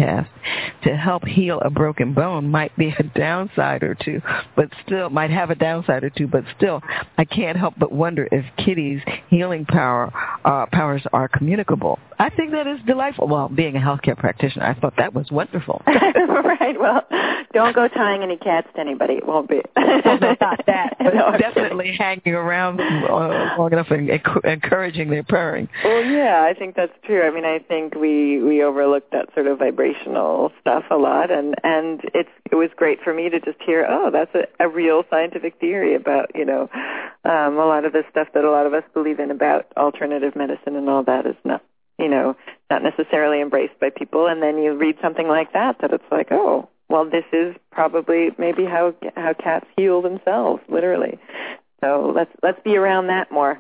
Speaker 3: to help heal a broken bone might be a downside or two, but still might have a downside or two, but still I can't help but wonder if Kitty's healing powers are communicable. I think that is delightful. Well, being a healthcare practitioner, I thought that was wonderful.
Speaker 5: Right. Well, don't go tying any cats to anybody. It won't be.
Speaker 3: Well, no, not that, but no, definitely hanging around long enough and encouraging their purring.
Speaker 5: Well, yeah, I think that's true. I mean, I think we overlook that sort of vibrational stuff a lot, and it was great for me to just hear, oh, that's a real scientific theory about, a lot of the stuff that a lot of us believe in about alternative medicine and all that is not necessarily embraced by people. And then you read something like that it's like, oh, well, this is probably maybe how cats heal themselves, literally. So let's be around that more.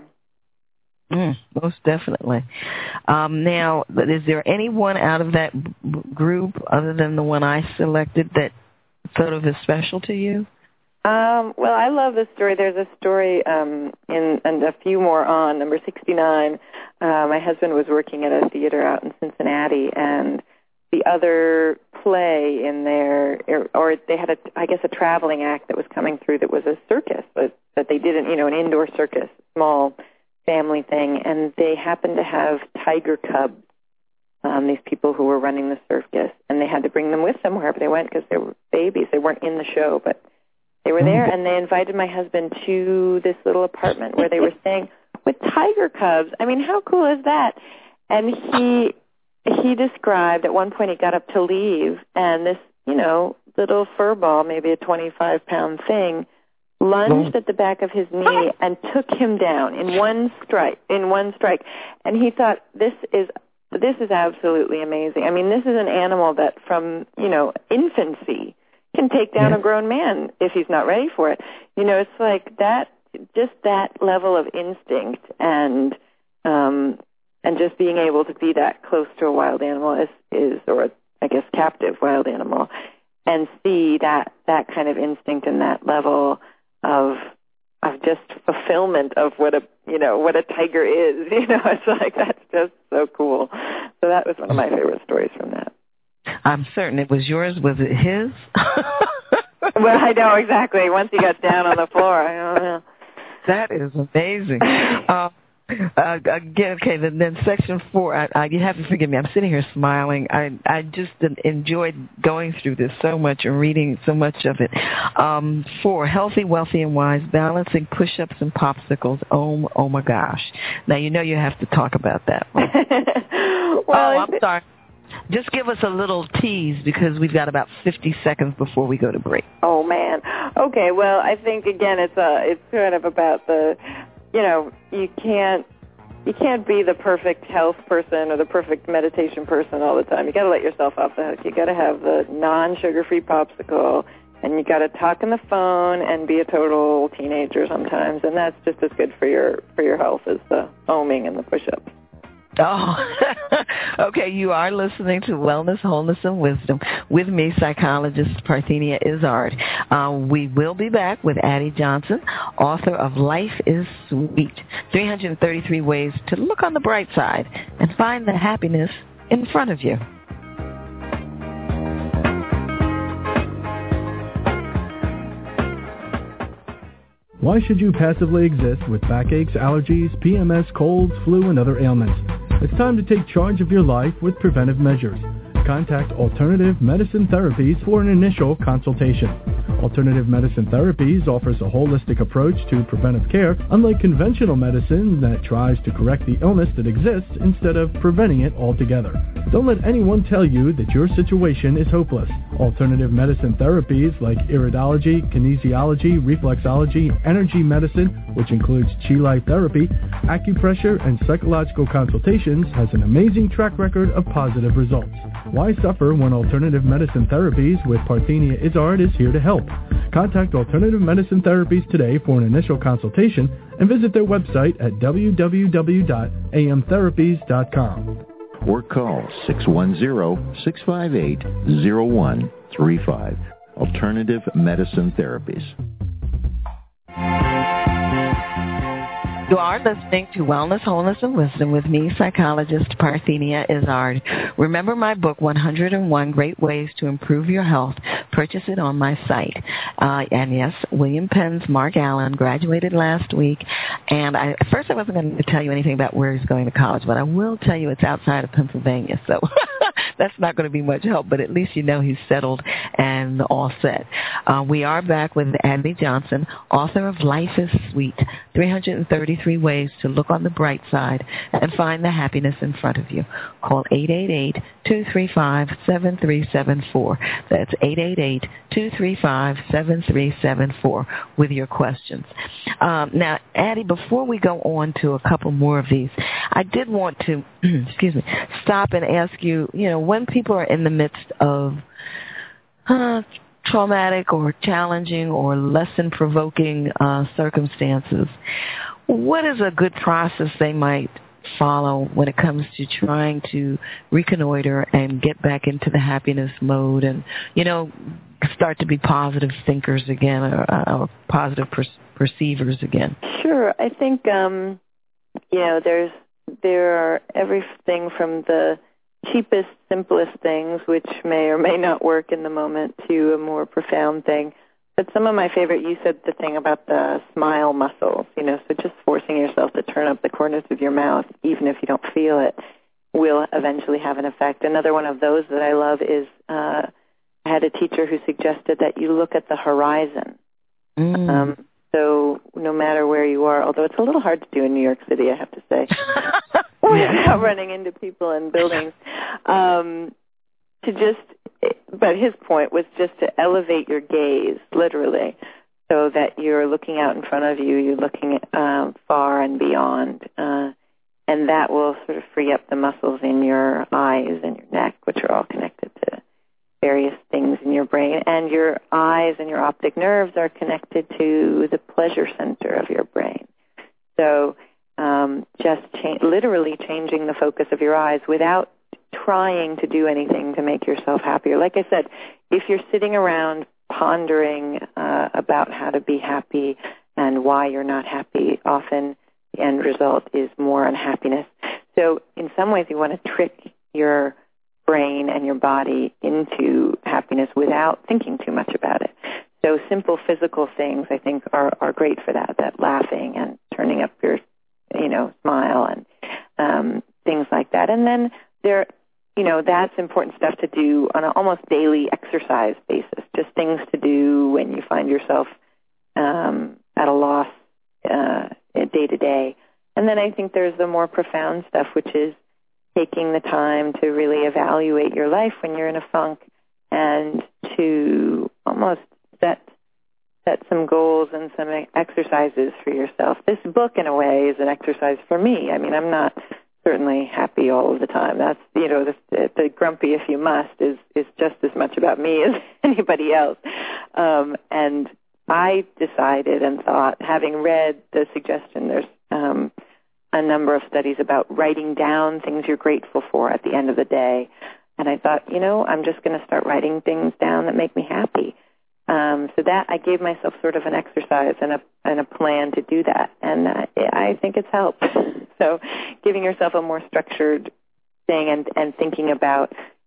Speaker 3: Most definitely. Now, is there anyone out of that group other than the one I selected that sort of is special to you?
Speaker 5: Well, I love this story. There's a story and a few more on number 69. My husband was working at a theater out in Cincinnati, and the other play in there, or they had a traveling act that was coming through that was a circus, that they did an indoor circus, small family thing, and they happened to have tiger cubs, these people who were running the circus, and they had to bring them with them wherever they went because they were babies. They weren't in the show, but they were there, and they invited my husband to this little apartment where they were staying with tiger cubs. I mean, how cool is that? And he described at one point he got up to leave, and this, little fur ball, maybe a 25-pound thing, lunged at the back of his knee and took him down in one strike. And he thought, this is absolutely amazing. I mean, this is an animal that from, infancy can take down a grown man if he's not ready for it. It's like that, just that level of instinct and just being able to be that close to a wild animal is or I guess captive wild animal, and see that kind of instinct and that level of just fulfillment of what a tiger is. It's like, that's just so cool. So that was one of my favorite stories from that.
Speaker 3: I'm certain it was yours. Was it his?
Speaker 5: Well, I know exactly. Once he got down on the floor, I don't know.
Speaker 3: That is amazing. Again, okay, then section 4, you have to forgive me. I'm sitting here smiling. I just enjoyed going through this so much and reading so much of it. 4, healthy, wealthy, and wise, balancing push-ups and popsicles. Oh my gosh. Now, you have to talk about that one.
Speaker 5: Well,
Speaker 3: I'm sorry. Just give us a little tease because we've got about 50 seconds before we go to break.
Speaker 5: Oh, man. Okay, well, I think, again, it's kind of about the, you can't be the perfect health person or the perfect meditation person all the time. You got to let yourself off the hook. You got to have the non-sugar-free popsicle, and you got to talk on the phone and be a total teenager sometimes, and that's just as good for your health as the oming and the push-ups.
Speaker 3: Oh, okay. You are listening to Wellness, Wholeness, and Wisdom with me, psychologist Parthenia Izzard. We will be back with Addie Johnson, author of Life is Sweet, 333 Ways to Look on the Bright Side and Find the Happiness in Front of You.
Speaker 4: Why should you passively exist with backaches, allergies, PMS, colds, flu, and other ailments? It's time to take charge of your life with preventive measures. Contact Alternative Medicine Therapies for an initial consultation. Alternative Medicine Therapies offers a holistic approach to preventive care, unlike conventional medicine that tries to correct the illness that exists instead of preventing it altogether. Don't let anyone tell you that your situation is hopeless. Alternative medicine therapies like iridology, kinesiology, reflexology, energy medicine, which includes Chi Life therapy, acupressure, and psychological consultations, has an amazing track record of positive results. Why suffer when Alternative Medicine Therapies with Parthenia Izzard is here to help? Contact Alternative Medicine Therapies today for an initial consultation and visit their website at www.amtherapies.com.
Speaker 2: Or call 610-658-0135. Alternative Medicine Therapies.
Speaker 3: You are listening to Wellness, Wholeness, and Wisdom with me, psychologist Parthenia Izzard. Remember my book, 101 Great Ways to Improve Your Health. Purchase it on my site. And yes, William Penn's Mark Allen graduated last week. And at first I wasn't going to tell you anything about where he's going to college, but I will tell you it's outside of Pennsylvania. So that's not going to be much help, but at least you know he's settled and all set. We are back with Andy Johnson, author of Life is Sweet, 333 Ways to Look on the Bright Side and Find the Happiness in Front of You. Call 888-235-7374. That's 888-235-7374 with your questions. Now, Addie, before we go on to a couple more of these, I did want to, stop and ask you, when people are in the midst of traumatic or challenging or lesson-provoking circumstances, what is a good process they might follow when it comes to trying to reconnoiter and get back into the happiness mode and, start to be positive thinkers again or positive perceivers again?
Speaker 5: Sure. I think, there are everything from the cheapest, simplest things, which may or may not work in the moment, to a more profound thing. But some of my favorite, you said the thing about the smile muscles, so just forcing yourself to turn up the corners of your mouth, even if you don't feel it, will eventually have an effect. Another one of those that I love is I had a teacher who suggested that you look at the horizon. So no matter where you are, although it's a little hard to do in New York City, I have to say, without running into people and buildings, but his point was just to elevate your gaze, literally, so that you're looking out in front of you, you're looking far and beyond, and that will sort of free up the muscles in your eyes and your neck, which are all connected to various things in your brain. And your eyes and your optic nerves are connected to the pleasure center of your brain. So just literally changing the focus of your eyes without trying to do anything to make yourself happier. Like I said, if you're sitting around pondering about how to be happy and why you're not happy, often the end result is more unhappiness. So in some ways you want to trick your brain and your body into happiness without thinking too much about it. So simple physical things, I think, are great for that laughing and turning up your, smile and things like that. And then that's important stuff to do on an almost daily exercise basis, just things to do when you find yourself at a loss day to day. And then I think there's the more profound stuff, which is taking the time to really evaluate your life when you're in a funk and to almost set some goals and some exercises for yourself. This book, in a way, is an exercise for me. I mean, I'm not certainly happy all of the time. That's, the grumpy if you must is just as much about me as anybody else. And I decided and thought, having read the suggestion, there's a number of studies about writing down things you're grateful for at the end of the day. And I thought, I'm just going to start writing things down that make me happy. So that I gave myself sort of an exercise and a plan to do that. And I think it's helped. So giving yourself a more structured thing and thinking about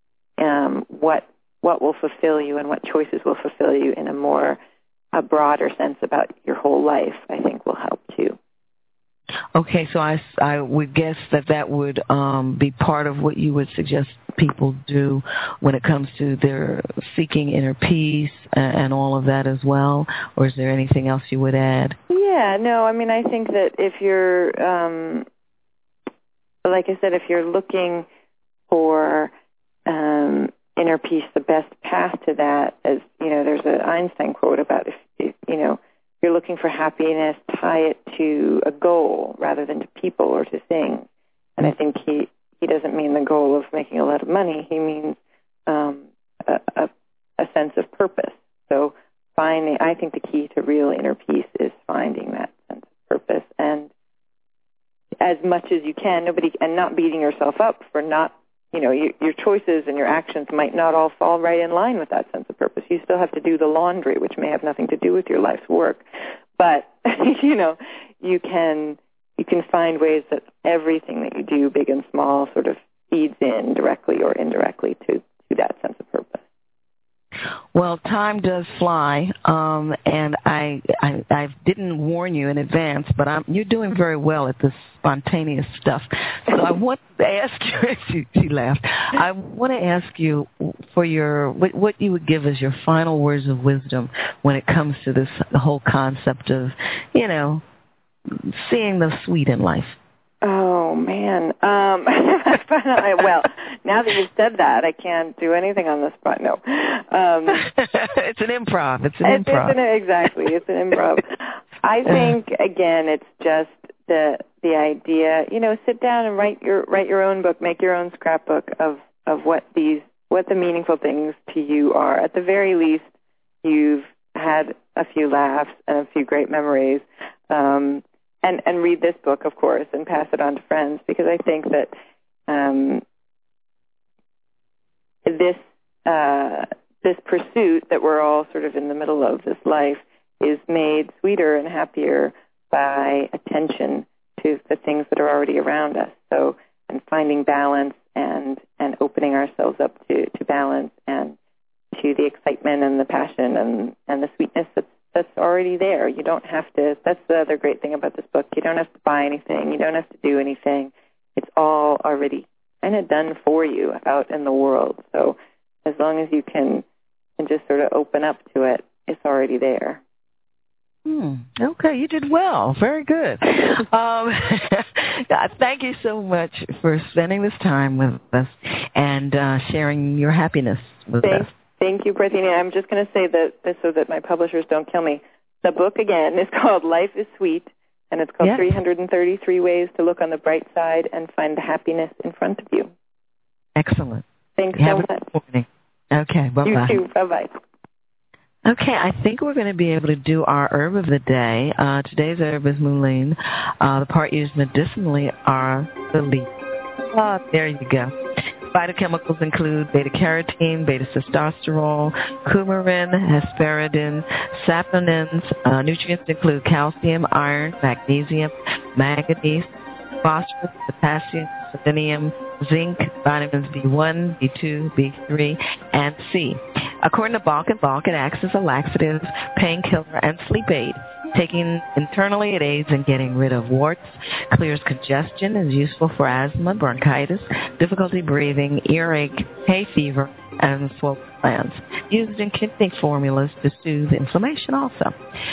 Speaker 5: what will fulfill you and what choices will fulfill you in a broader sense about your whole life, I think will help too.
Speaker 3: Okay, so I would guess that would be part of what you would suggest people do when it comes to their seeking inner peace and all of that as well, or is there anything else you would add?
Speaker 5: Yeah, no, I mean, I think that if you're, like I said, if you're looking for inner peace, the best path to that is, there's an Einstein quote about if you're looking for happiness, tie it to a goal rather than to people or to things. And I think he doesn't mean the goal of making a lot of money. He means a sense of purpose. So I think the key to real inner peace is finding that sense of purpose. And as much as you can, and not beating yourself up for not, your choices and your actions might not all fall right in line with that sense of purpose. You still have to do the laundry, which may have nothing to do with your life's work. But, you can you can find ways that everything that you do, big and small, sort of feeds in directly or indirectly to that sense of purpose.
Speaker 3: Well, time does fly, and I didn't warn you in advance, but you're doing very well at this spontaneous stuff. So I want to ask you, she laughed, I want to ask you for what you would give as your final words of wisdom when it comes to this whole concept of, seeing the sweet in life.
Speaker 5: Oh, man. Well, now that you've said that, I can't do anything on the spot. No.
Speaker 3: It's an improv.
Speaker 5: Exactly. It's an improv. I think, again, it's just the idea, sit down and write your own book, make your own scrapbook of what the meaningful things to you are. At the very least, you've had a few laughs and a few great memories. And read this book, of course, and pass it on to friends, because I think that this pursuit that we're all sort of in the middle of, this life, is made sweeter and happier by attention to the things that are already around us. So, and finding balance and opening ourselves up to balance and to the excitement and the passion and the sweetness that's already there. You don't have to, that's the other great thing about this book. You don't have to buy anything. You don't have to do anything. It's all already kind of done for you out in the world. So as long as you can just sort of open up to it, it's already there.
Speaker 3: Okay, you did well. Very good. Thank you so much for spending this time with us and sharing your happiness with us.
Speaker 5: Thank you, Parthenia. I'm just going to say that so that my publishers don't kill me. The book, again, is called Life is Sweet, and it's called 333 Ways to Look on the Bright Side and Find the Happiness in Front of You.
Speaker 3: Excellent.
Speaker 5: Thanks so much.
Speaker 3: Good morning. Okay, bye-bye.
Speaker 5: You too. Bye-bye.
Speaker 3: Okay, I think we're going to be able to do our herb of the day. Today's herb is mullein. The part used medicinally are the leaf. There you go. Phytochemicals include beta-carotene, beta-sitosterol, coumarin, hesperidin, saponins. Nutrients include calcium, iron, magnesium, manganese, phosphorus, potassium, selenium, zinc, vitamins B1, B2, B3, and C. According to Balk & Balk, it acts as a laxative, painkiller, and sleep aid. Taken internally, it aids in getting rid of warts, clears congestion, is useful for asthma, bronchitis, difficulty breathing, earache, hay fever, and swollen glands. Used in kidney formulas to soothe inflammation also.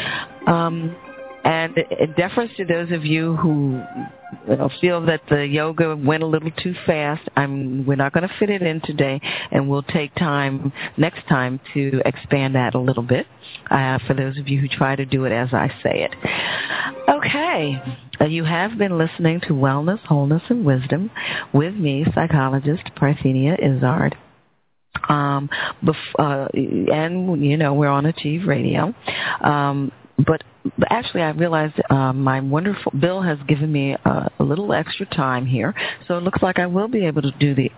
Speaker 3: And in deference to those of you who feel that the yoga went a little too fast, we're not going to fit it in today, and we'll take time next time to expand that a little bit for those of you who try to do it as I say it. Okay, you have been listening to Wellness, Wholeness, and Wisdom with me, psychologist Parthenia Izzard. And, we're on Achieve Radio. But actually, I realized my wonderful Bill has given me a little extra time here, so it looks like I will be able to do the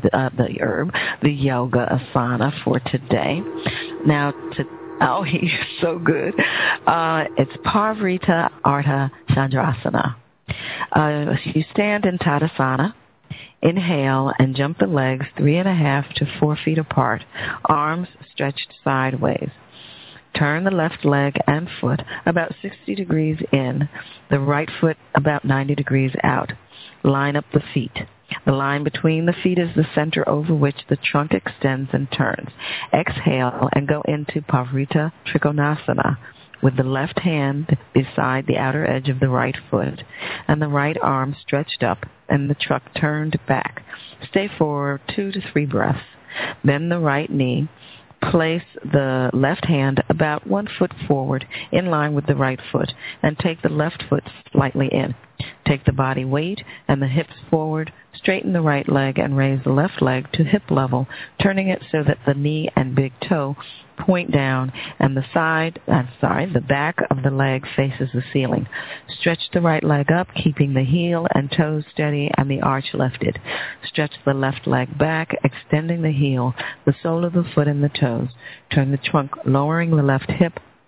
Speaker 3: yoga asana for today. Now, he's so good. It's Parivrtta Ardha Chandrasana. You stand in Tadasana. Inhale and jump the legs 3.5 to 4 feet apart, arms stretched sideways. Turn the left leg and foot about 60 degrees in, the right foot about 90 degrees out. Line up the feet. The line between the feet is the center over which the trunk extends and turns. Exhale and go into Parivrtta Trikonasana with the left hand beside the outer edge of the right foot and the right arm stretched up and the trunk turned back. Stay for 2 to 3 breaths. Bend the right knee. Place the left hand about 1 foot forward in line with the right foot and take the left foot slightly in. Take the body weight and the hips forward, straighten the right leg and raise the left leg to hip level, turning it so that the knee and big toe point down and the back of the leg faces the ceiling. Stretch the right leg up, keeping the heel and toes steady and the arch lifted. Stretch the left leg back, extending the heel, the sole of the foot and the toes. Turn the trunk, lowering the left hip,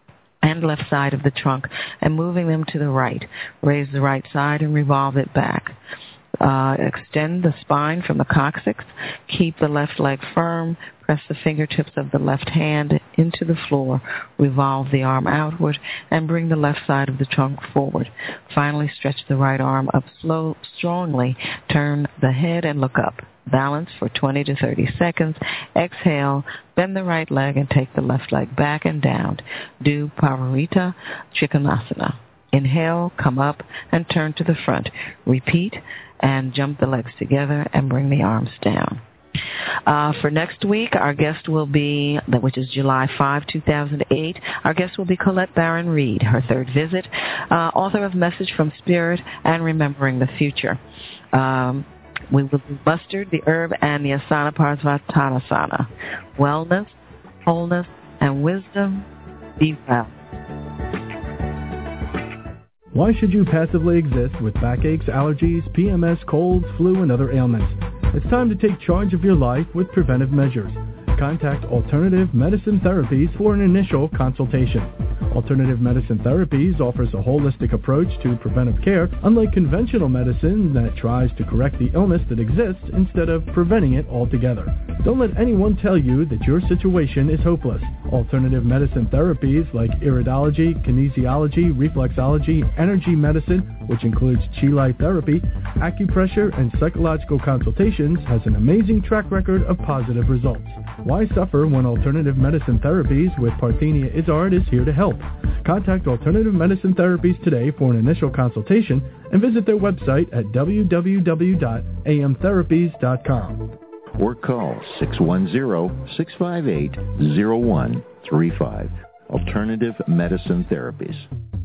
Speaker 3: and left side of the trunk and moving them to the right. Raise the right side and revolve it back. Extend the spine from the coccyx. Keep the left leg firm. Press the fingertips of the left hand into the floor. Revolve the arm outward and bring the left side of the trunk forward. Finally, stretch the right arm up strongly. Turn the head and look up. Balance for 20 to 30 seconds. Exhale, bend the right leg and take the left leg back and down. Do Pavarita Trikonasana. Inhale, come up and turn to the front. Repeat and jump the legs together and bring the arms down. For next week, our guest will be, which is July 5, 2008, our guest will be Colette Baron Reid, her third visit, author of Message from Spirit and Remembering the Future. We will do mustard, the herb, and the asana parvattanasana. Wellness, wholeness, and wisdom. Be well.
Speaker 4: Why should you passively exist with backaches, allergies, PMS, colds, flu, and other ailments? It's time to take charge of your life with preventive measures. Contact Alternative Medicine Therapies for an initial consultation. Alternative Medicine Therapies offers a holistic approach to preventive care, unlike conventional medicine that tries to correct the illness that exists instead of preventing it altogether. Don't let anyone tell you that your situation is hopeless. Alternative medicine therapies like iridology, kinesiology, reflexology, energy medicine, which includes chi light therapy, acupressure, and psychological consultations, has an amazing track record of positive results. Why suffer when Alternative Medicine Therapies with Parthenia Izzard is here to help? Contact Alternative Medicine Therapies today for an initial consultation and visit their website at www.amtherapies.com.
Speaker 2: Or call 610-658-0135. Alternative Medicine Therapies.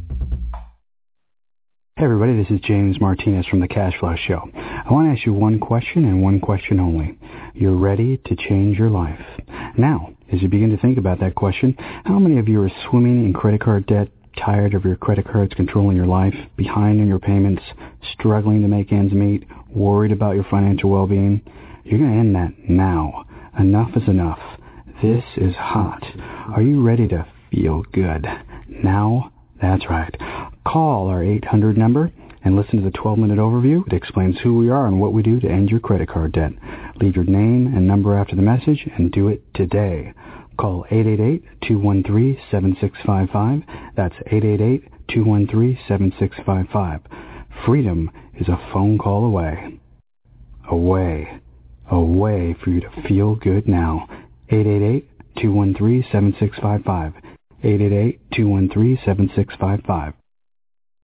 Speaker 7: Hey everybody, this is James Martinez from The Cash Flow Show. I want to ask you one question and one question only. You're ready to change your life. Now, as you begin to think about that question, how many of you are swimming in credit card debt, tired of your credit cards controlling your life, behind on your payments, struggling to make ends meet, worried about your financial well-being? You're going to end that now. Enough is enough. This is hot. Are you ready to feel good? Now? That's right. Call our 800 number and listen to the 12-minute overview. It explains who we are and what we do to end your credit card debt. Leave your name and number after the message and do it today. Call 888-213-7655. That's 888-213-7655. Freedom is a phone call away. Away for you to feel good now. 888-213-7655. 888-213-7655.